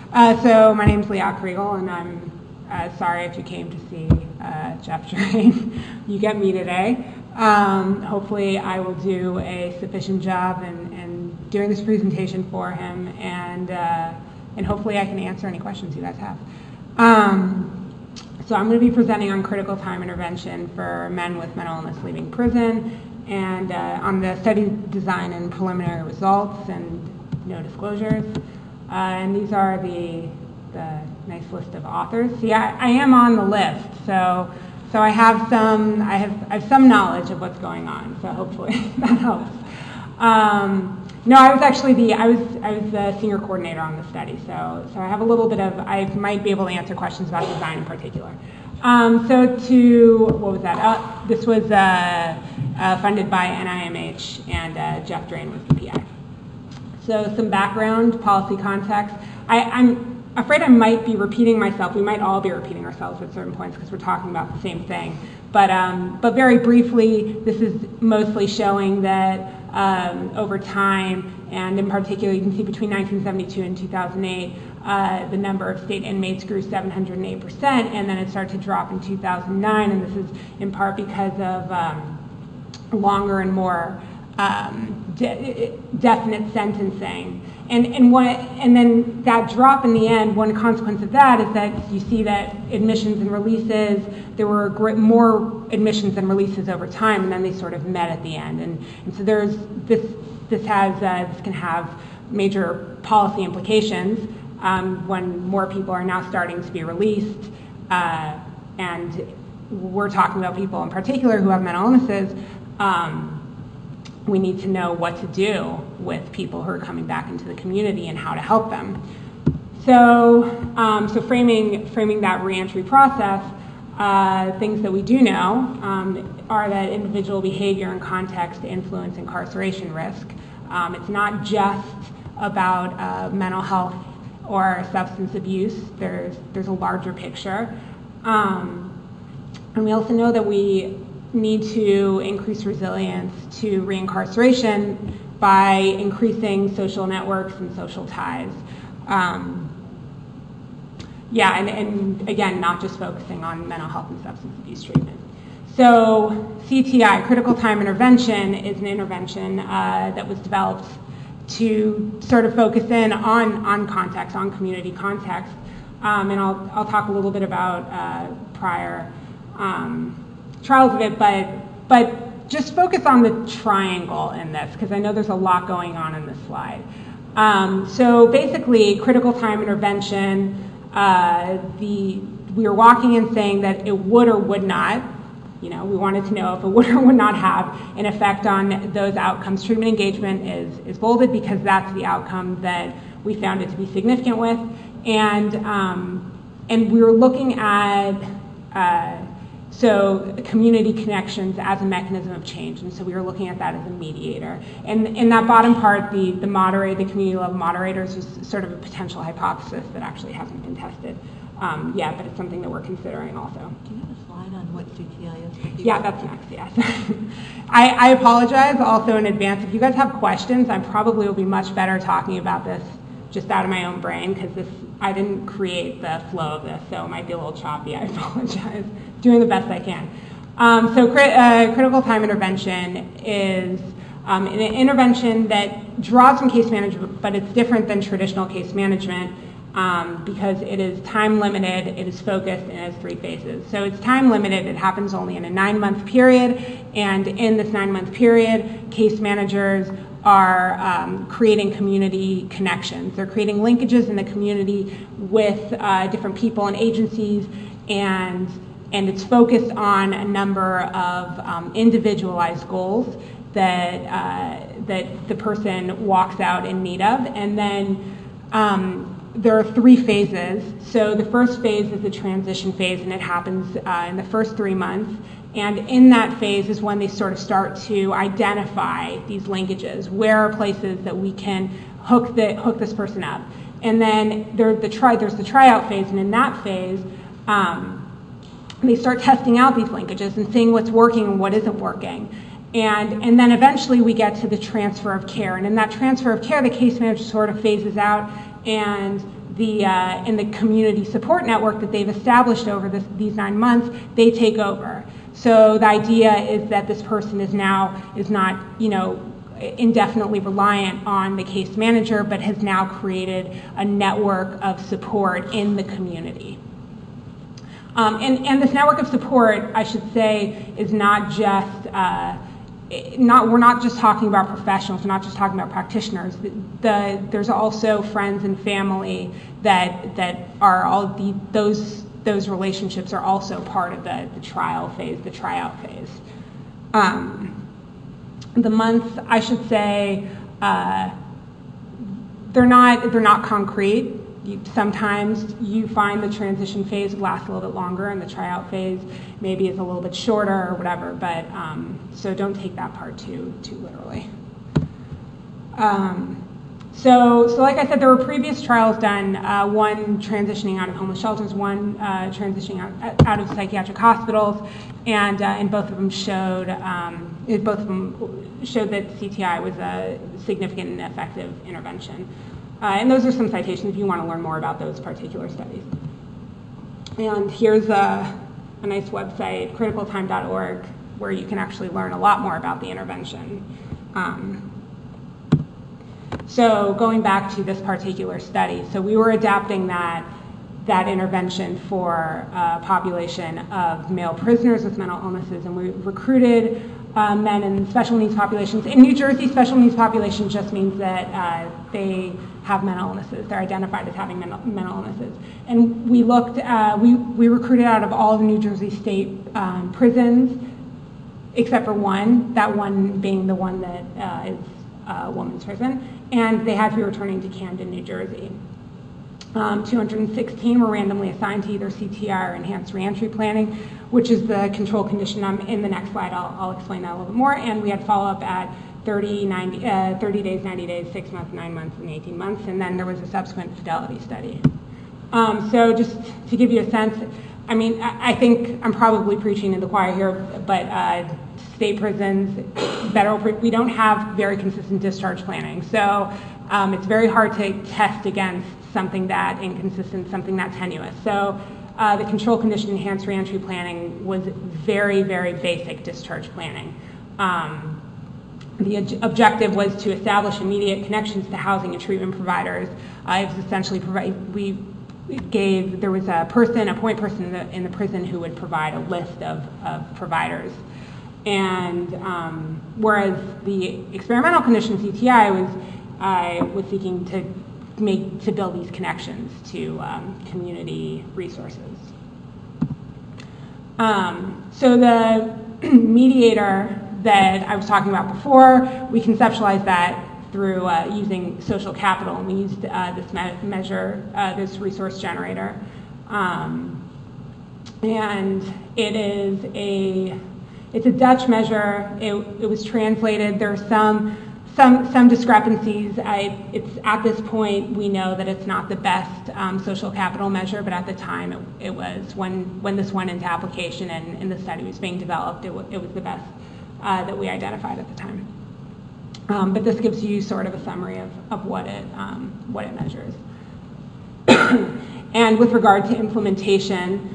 So my name's Leah Kriegel, and I'm sorry if you came to see Jeff Drain. You get me today. Hopefully I will do a sufficient job in doing this presentation for him, and hopefully I can answer any questions you guys have. So I'm going to be presenting on critical time intervention for men with mental illness leaving prison, and on the study design and preliminary results and no disclosures. And these are the nice list of authors. See, I am on the list, so I have some knowledge of what's going on. So hopefully that helps. No, I was actually I was the senior coordinator on the study, so I have a little bit of, I might be able to answer questions about design in particular. What was that? This was funded by NIMH, and Jeff Drain was the PI. So some background, policy context. I'm afraid I might be repeating myself. We might all be repeating ourselves at certain points because we're talking about the same thing. But very briefly, this is mostly showing that over time, and in particular, you can see between 1972 and 2008, the number of state inmates grew 708%, and then it started to drop in 2009, and this is in part because of longer and more definite sentencing. And then that drop in the end, one consequence of that is that you see that admissions and releases, there were more admissions and releases over time, and then they sort of met at the end. And so there's this can have major policy implications when more people are now starting to be released, and we're talking about people in particular who have mental illnesses. We need to know what to do with people who are coming back into the community and how to help them. So framing that reentry process, things that we do know are that individual behavior and context influence incarceration risk. It's not just about mental health or substance abuse. There's a larger picture. And we also know that we need to increase resilience to reincarceration by increasing social networks and social ties. And again, not just focusing on mental health and substance abuse treatment. So CTI, critical time intervention, is an intervention that was developed to sort of focus in on context, on community context. And I'll talk a little bit about prior trials of it, but just focus on the triangle in this, because I know there's a lot going on in this slide. So basically, critical time intervention, we were walking in saying that it would or would not, we wanted to know if it would or would not have an effect on those outcomes. Treatment engagement is bolded because that's the outcome that we found it to be significant with. And we were looking at community connections as a mechanism of change, and so we were looking at that as a mediator. And in that bottom part, the community level moderators was sort of a potential hypothesis that actually hasn't been tested yet, but it's something that we're considering also. Do you have a slide on what CTI is? Yeah, that's next, yes. I apologize also in advance. If you guys have questions, I probably will be much better talking about this just out of my own brain, because I didn't create the flow of this, so it might be a little choppy. I apologize. Doing the best I can. Critical time intervention is an intervention that draws from case management, but it's different than traditional case management because it is time limited, it is focused, and it has 3 phases. So it's time limited. It happens only in a 9-month period, and in this 9-month period, case managers are creating community connections. They're creating linkages in the community with different people and agencies, and it's focused on a number of individualized goals that the person walks out in need of. And then there are 3 phases. So the first phase is the transition phase, and it happens in the first 3 months. And in that phase is when they sort of start to identify these linkages. Where are places that we can hook this person up? And then there's the tryout phase, and in that phase, they start testing out these linkages and seeing what's working and what isn't working. And then eventually we get to the transfer of care. And in that transfer of care, the case manager sort of phases out and the community support network that they've established over these 9 months, they take over. So the idea is that this person is not, indefinitely reliant on the case manager, but has now created a network of support in the community. And this network of support, I should say, is not just, we're not just talking about professionals, we're not just talking about practitioners. There's also friends and family that are all those relationships are also part of the trial phase, the tryout phase. The months, I should say, they're not concrete. Sometimes you find the transition phase lasts a little bit longer, and the tryout phase maybe is a little bit shorter or whatever. But so don't take that part too literally. So like I said, there were previous trials done, one transitioning out of homeless shelters, one transitioning out of psychiatric hospitals, and both of them showed that CTI was a significant and effective intervention. And those are some citations if you want to learn more about those particular studies. And here's a nice website, criticaltime.org, where you can actually learn a lot more about the intervention. So going back to this particular study, so we were adapting that intervention for a population of male prisoners with mental illnesses, and we recruited men in special needs populations. In New Jersey, special needs population just means that they have mental illnesses. They're identified as having mental illnesses. And we looked, we recruited out of all the New Jersey state prisons, except for one, that one being the one that is a woman's prison, and they had to be returning to Camden, New Jersey. 216 were randomly assigned to either CTI or enhanced reentry planning, which is the control condition. In the next slide, I'll explain that a little bit more. And we had follow-up at 30 days, 90 days, 6 months, 9 months, and 18 months. And then there was a subsequent fidelity study. So just to give you a sense, I mean, I think I'm probably preaching in the choir here, but state prisons, we don't have very consistent discharge planning. So it's very hard to test against something that inconsistent, something that tenuous. So the control condition enhanced reentry planning was very, very basic discharge planning. The objective was to establish immediate connections to housing and treatment providers. It was essentially there was a point person in the prison who would provide a list of providers. And whereas the experimental condition CTI was seeking to build these connections to community resources. So the mediator that I was talking about before, we conceptualized that through using social capital, and we used this measure, this resource generator, and it's a Dutch measure. It was translated. There are some discrepancies. It's at this point we know that it's not the best social capital measure, but at the time it was when this went into application and the study was being developed. It was the best that we identified at the time. But this gives you sort of a summary of what it measures. And with regard to implementation,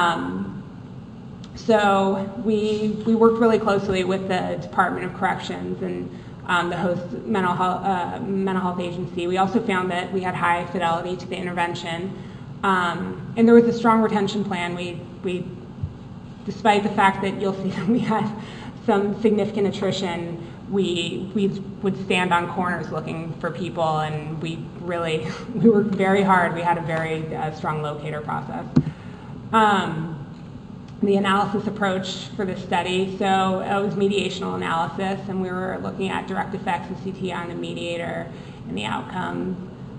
so we worked really closely with the Department of Corrections and the host mental health agency. We also found that we had high fidelity to the intervention, and there was a strong retention plan. We despite the fact that you'll see that we had some significant attrition, we would stand on corners looking for people, and we worked very hard. We had a very strong locator process. The analysis approach for this study, so it was mediational analysis, and we were looking at direct effects of CTI on the mediator and the outcomes,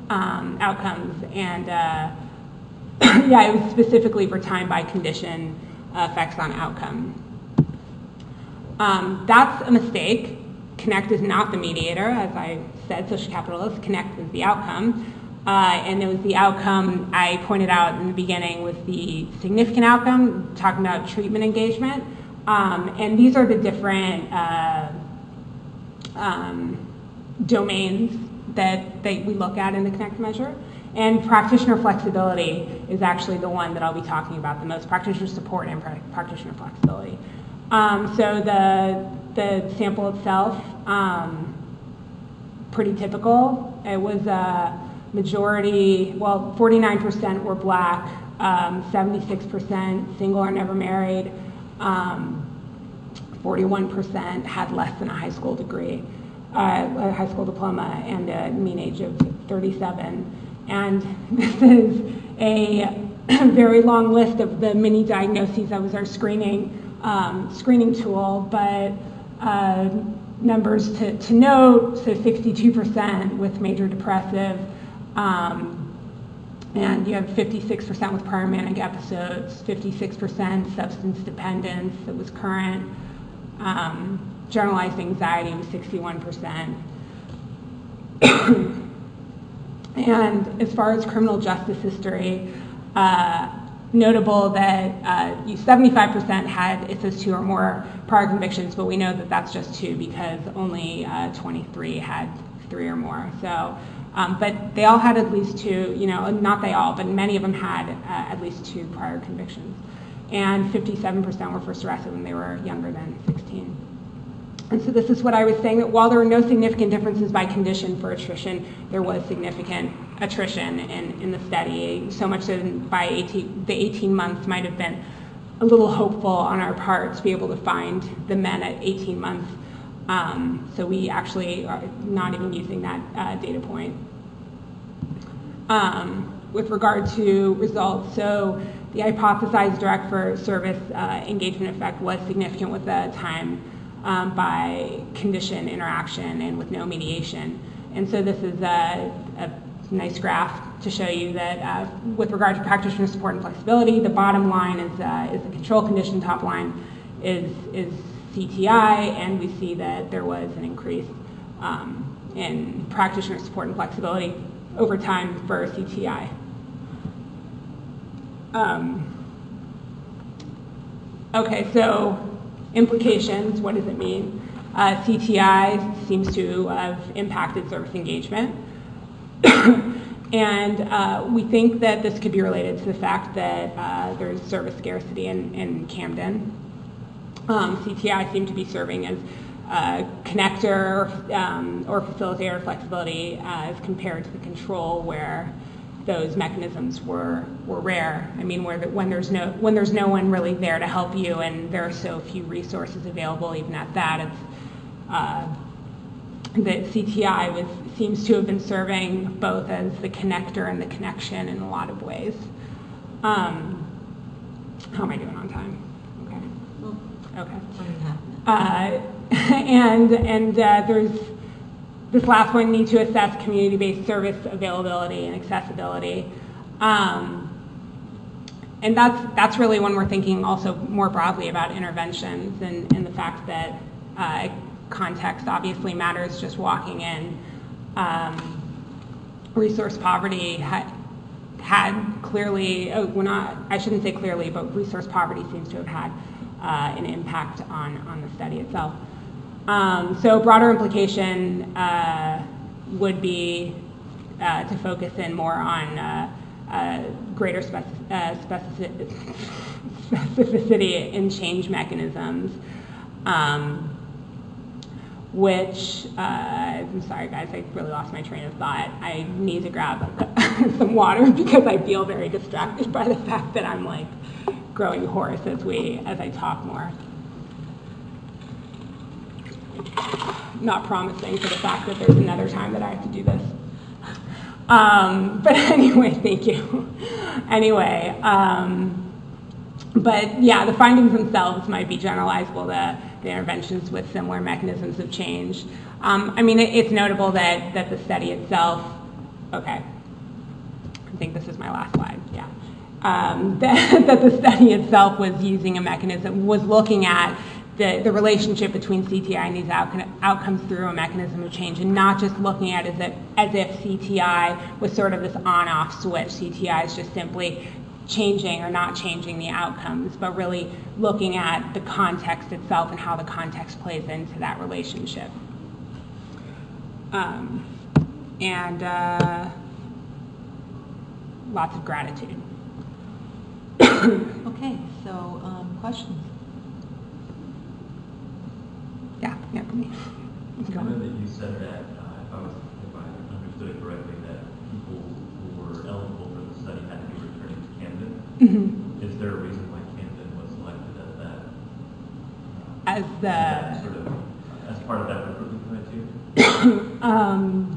and yeah, it was specifically for time by condition effects on outcome. That's a mistake. Connect is not the mediator, as I said. Social capital is Connect is the outcome. And it was the outcome I pointed out in the beginning was the significant outcome, talking about treatment engagement. And these are the different domains that we look at in the Connect measure. And practitioner flexibility is actually the one that I'll be talking about the most, practitioner support and practitioner flexibility. So the sample itself, pretty typical. It was a majority, 49% were black, 76% single or never married, 41% had less than a high school degree, a high school diploma, and a mean age of 37. And this is a very long list of the many diagnoses. That was our screening tool, but numbers to note, so 62% with major depressive, and you have 56% with prior manic episodes, 56% substance dependence that was current, generalized anxiety was 61%. And as far as criminal justice history, notable that 75% had, it says 2 or more prior convictions, but we know that that's just 2 because only 23 had 3 or more. So, but they all had at least 2, not they all, but many of them had at least 2 prior convictions. And 57% were first arrested when they were younger than 16. And so this is what I was saying, that while there were no significant differences by condition for attrition, there was significant attrition in the study, so much that by the 18 months might have been a little hopeful on our part to be able to find the men at 18 months. So we actually are not even using that data point. With regard to results, so the hypothesized direct for service engagement effect was significant with the time by condition interaction and with no mediation. And so this is a nice graph to show you that with regard to practitioner support and flexibility, the bottom line is the control condition, top line is CTI, and we see that there was an increase in practitioner support and flexibility over time for CTI. Okay, so implications, what does it mean? CTI seems to have impacted service engagement. And we think that this could be related to the fact that there's service scarcity in Camden. CTI seemed to be serving as a connector or facilitator of flexibility as compared to the control where those mechanisms were rare. I mean, when there's no one really there to help you, and there are so few resources available, even at that, it's that CTI seems to have been serving both as the connector and the connection in a lot of ways. How am I doing on time? Okay. And there's this last one, need to assess community-based service availability and accessibility. And that's really when we're thinking also more broadly about interventions and the fact that context obviously matters. Just walking in, resource poverty had clearly, I shouldn't say clearly, but resource poverty seems to have had an impact on the study itself. So broader implication would be to focus in more on greater specificity in change mechanisms, which, I'm sorry guys, I really lost my train of thought. I need to grab some water because I feel very distracted by the fact that I'm like growing hoarse as I talk more. Not promising for the fact that there's another time that I have to do this. But anyway, thank you. Anyway, but yeah, the findings themselves might be generalizable to the interventions with similar mechanisms of change. I mean, it's notable that the study itself, okay, I think this is my last slide, yeah. That the study itself was using a mechanism, was looking at the relationship between CTI and these outcomes through a mechanism of change, and not just looking at it as if CTI was sort of this on-off switch. CTI is just simply changing or not changing the outcomes, but really looking at the context itself and how the context plays into that relationship. lots of gratitude. Okay, so questions? Yeah, for me. I know that you said that, if I understood it correctly, that people who were eligible for the study had to be returning to Camden. Mm-hmm. Is there a reason why Camden was selected as that? As part of that recruitment criteria?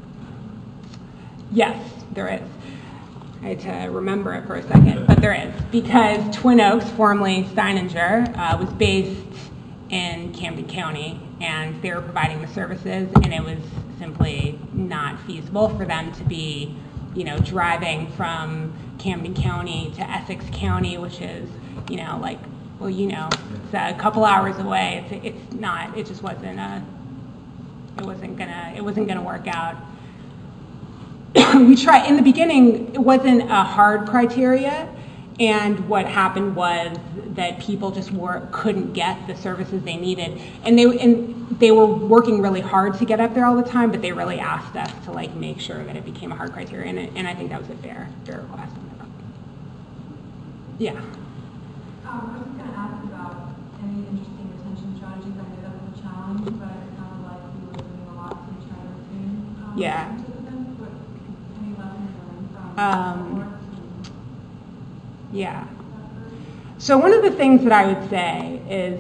Yes, there is. I had to remember it for a second, but there is. Because Twin Oaks, formerly Steininger, was based in Camden County, and they were providing the services, and it was simply not feasible for them to be, driving from Camden County to Essex County, which is, it's a couple hours away. It just wasn't gonna work out. We tried in the beginning. It wasn't a hard criteria, and what happened was that people just couldn't get the services they needed, and they were working really hard to get up there all the time. But they really asked us to make sure that it became a hard criteria, and I think that was a fair request on their part. Yeah. I was just going to ask about any interesting retention strategies. I know that was a challenge, but it sounded like you were doing a lot to try to retain Yeah. participants. But any lessons learned from Yeah. So one of the things that I would say is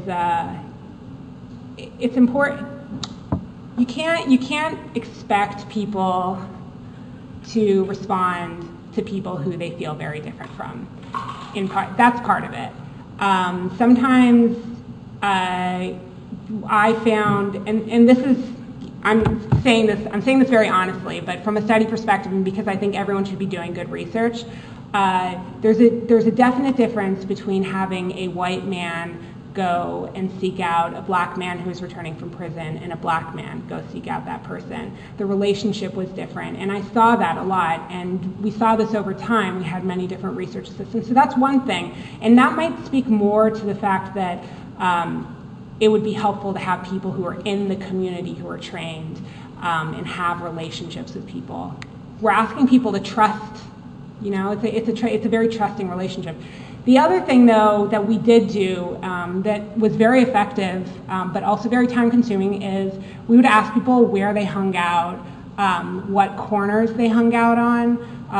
it's important. You can't expect people to respond to people who they feel very different from. That's part of it. Sometimes I found, and this is, I'm saying this very honestly, but from a study perspective, and because I think everyone should be doing good research, there's a definite difference between having a white man go and seek out a black man who's returning from prison and a black man go seek out that person. The relationship was different, and I saw that a lot, and we saw this over time. We had many different research assistants, so that's one thing, and that might speak more to the fact that it would be helpful to have people who are in the community who are trained and have relationships with people. We're asking people to trust. It's a very trusting relationship. The other thing, though, that we did do that was very effective, but also very time-consuming, is we would ask people where they hung out, what corners they hung out on,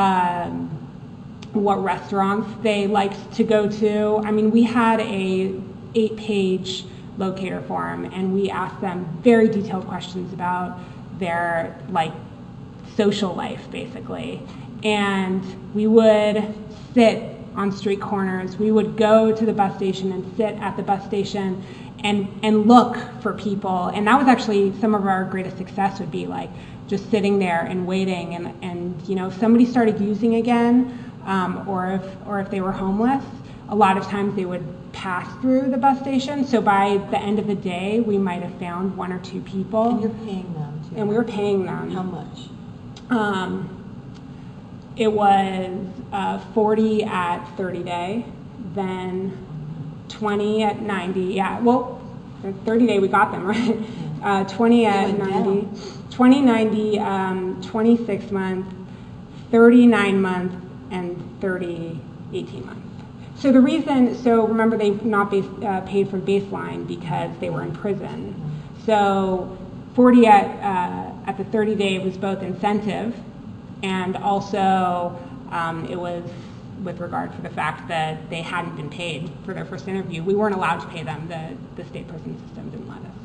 what restaurants they liked to go to. I mean, we had a 8-page locator form, and we asked them very detailed questions about their social life, basically. And we would sit on street corners. We would go to the bus station and sit at the bus station and look for people. And that was actually some of our greatest success, would be just sitting there and waiting. And if somebody started using again, or if they were homeless, a lot of times they would pass through the bus station. So by the end of the day, we might have found 1 or 2 people. And you're paying them too. And we were paying them. How much? It was 40 at 30-day, then 20 at 90. Yeah, well, 30-day we got them, right? 20 at 90, 20, 90, 26 month, 39 month, and 30, 18 months. So remember, they've not paid for baseline because they were in prison. So 40 at the 30-day was both incentive, and also it was with regard to the fact that they hadn't been paid for their first interview. We weren't allowed to pay them. The state prison system didn't let us.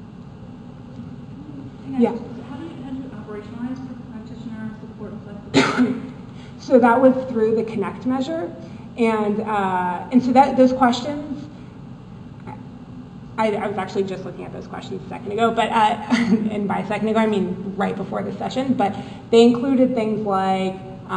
Yeah. How do you operationalize for practitioner support and flexibility? So that was through the Connect measure, and so those questions. I was actually just looking at those questions a second ago, but and by a second ago I mean right before the session. But they included things like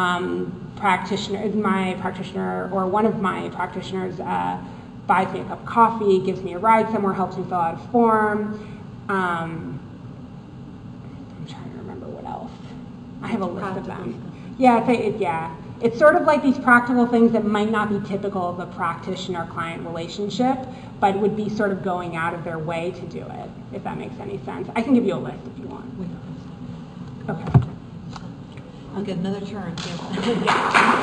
my practitioner or one of my practitioners buys me a cup of coffee, gives me a ride somewhere, helps me fill out a form. I'm trying to remember what else. I have a list of them. Yeah, it's sort of like these practical things that might not be typical of a practitioner-client relationship, but would be sort of going out of their way to do it, if that makes any sense. I can give you a list if you want. Okay. I'll get another turn. Yeah.